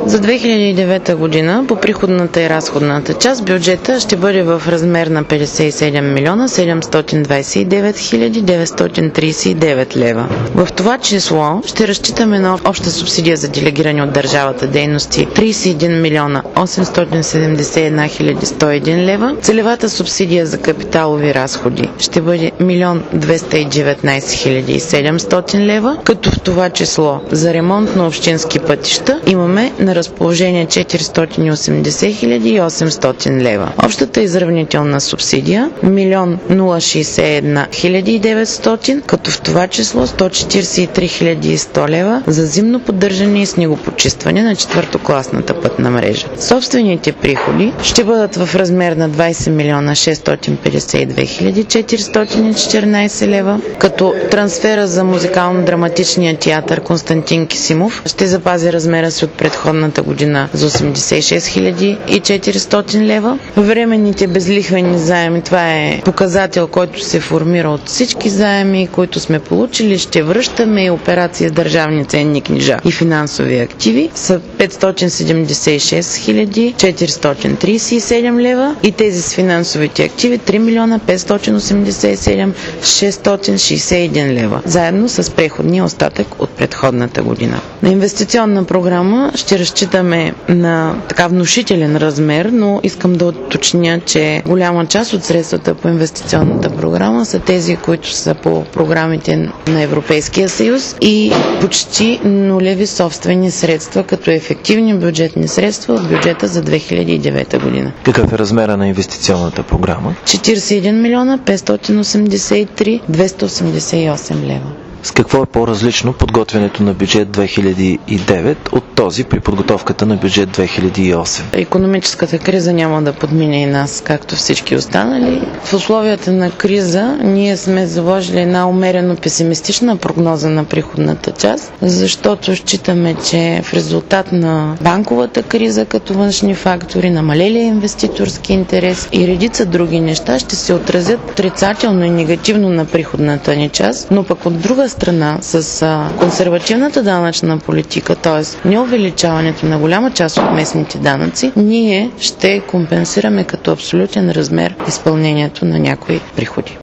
За 2009 година по приходната и разходната част бюджета ще бъде в размер на 57 милиона 729 хиляди 939 лева. В това число ще разчитаме на обща субсидия за делегирани от държавата дейности 31 милиона 871 хиляди 101 лева. Целевата субсидия за капиталови разходи ще бъде 1 219 хиляди 700 лева, като в това число за ремонт на общински пътища имаме на разположение 480 хиляди 800 лева. Общата изравнителна субсидия 1 061 хиляди 900, като в това число 143 хиляди 100 лева за зимно поддържане и снегопочистване на четвъртокласната пътна мрежа. Собствените приходи ще бъдат в размер на 20 милиона 652 хиляди 414 лева, като трансфера за музикално-драматичния театър Константин Кисимов ще запази размера си от предходната година за 86 хиляди и 400 лева. Временните безлихвени заеми, това е показател, който се формира от всички заеми, които сме получили, ще връщаме и операции с държавни ценни книжа и финансови активи са 576 хиляди 437 лева и тези с финансовите активи 3 милиона 587 661 лева, заедно с преходния остатък от предходната година. На инвестиционна програма ще разчитаме на така внушителен размер, но искам да уточня, че голяма част от средствата по инвестиционната програма са тези, които са по програмите на Европейския съюз и почти нулеви собствени средства, като ефективни бюджетни средства от бюджета за 2009 година. Какъв е размера на инвестиционната програма? 41 милиона 583 288 лева. С какво е по-различно подготвянето на бюджет 2009 от този при подготовката на бюджет 2008? Икономическата криза няма да подмине и нас, както всички останали. В условията на криза ние сме заложили една умерено песимистична прогноза на приходната част, защото считаме, че в резултат на банковата криза като външни фактори, намалелия инвеститорски интерес и редица други неща ще се отразят отрицателно и негативно на приходната ни част, но пък от друга страна с консервативната данъчна политика, т.е. неувеличаването на голяма част от местните данъци, ние ще компенсираме като абсолютен размер изпълнението на някои приходи.